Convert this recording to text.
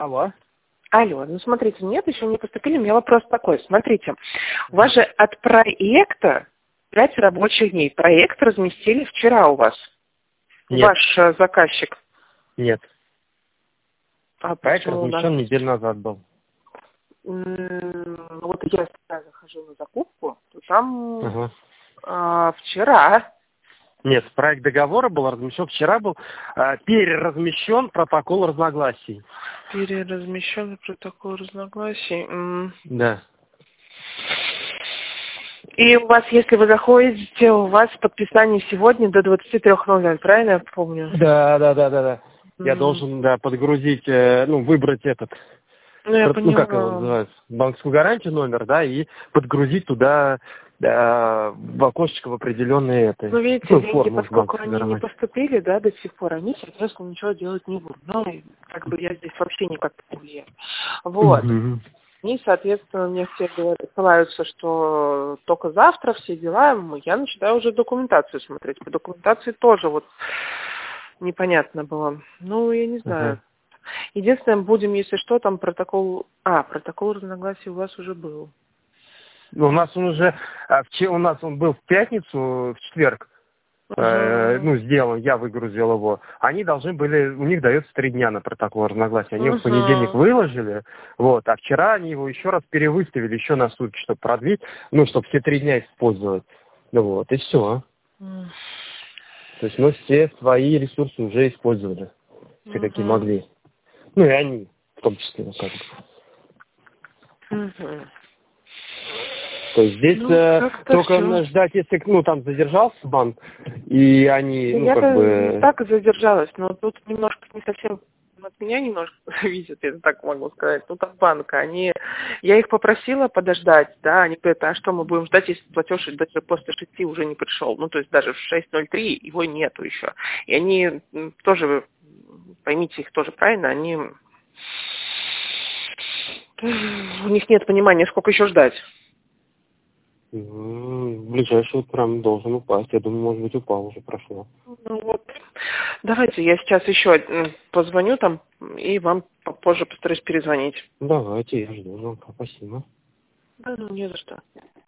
Алло. Алло, ну смотрите, нет, еще не поступили. У меня вопрос такой. Смотрите, у вас же от проекта 5 рабочих дней. Проект разместили вчера у вас. Нет. Ваш заказчик. Нет. А Проект почему у нас? размещен неделю назад был. Вот я когда захожу на закупку, то там Ага. вчера. Нет, проект договора был размещен, вчера был переразмещен протокол разногласий. Переразмещен протокол разногласий. Да. И у вас, если вы заходите, у вас подписание сегодня до 23:00, правильно я помню? Да. Я должен, подгрузить, выбрать этот, Ну, я поняла. как его называется, банковскую гарантию номер, да, и подгрузить туда в окошечко в определенные это. Ну, видите, деньги, форму поскольку они не поступили, да, до сих пор, они, соответственно, ничего делать не будут. Ну, и как бы я здесь вообще никак не влияю. Вот. И, соответственно, мне все ссылаются, что только завтра все дела, я начинаю уже документацию смотреть. По документации тоже вот непонятно было. Ну, я не знаю. Единственное, будем, если что, там протокол разногласий у вас уже был. У нас он уже, он был в пятницу, в четверг, сделан, я выгрузил его. Они должны были, у них дается 3 дня на протокол разногласия. Они его в понедельник выложили, а вчера они его еще раз перевыставили, еще на сутки, чтобы продлить, чтобы все 3 дня использовать. И все. То есть мы все свои ресурсы уже использовали, все какие могли. И они, в том числе, То есть здесь только ждать, если там задержался банк, и они, не так и задержалась, но тут немножко не совсем от меня немножко зависит, я так могу сказать. Тут от банка. Я их попросила подождать, да, они говорят, а что мы будем ждать, если платеж даже после 6 уже не пришел. То есть даже в 6:03 его нету еще. И они тоже, поймите их тоже правильно, у них нет понимания, сколько еще ждать. В ближайшее прям должен упасть. Я думаю, может быть, упал, уже прошло. Давайте я сейчас еще позвоню там и вам попозже постараюсь перезвонить. Давайте, я жду звонка. Спасибо. Да, не за что.